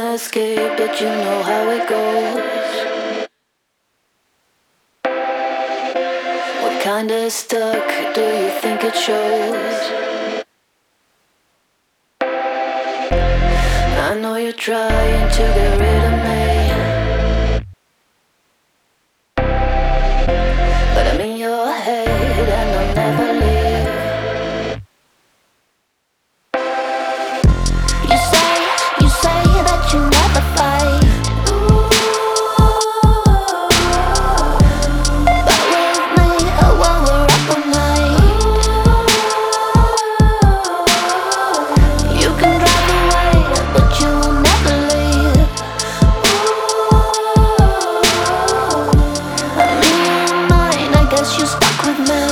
escape, but you know how it goes. What kinda stuck do you think it shows? I know you're trying to get rid of me, but I'm in your head and I'll never leave. You say that you never fight, but with me, while we're up all night, you can drive away, but you will never leave. I'm in your mind, I guess you're stuck with me.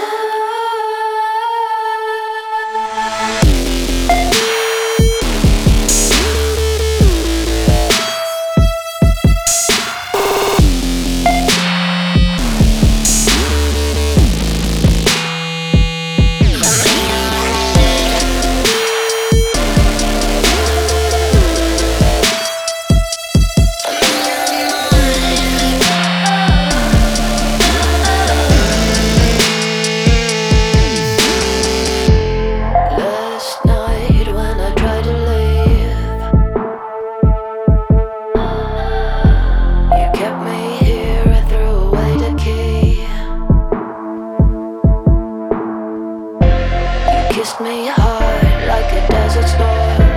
Last night when I tried to leave, you kept me here, I threw away the key. You kissed me hard like a desert storm.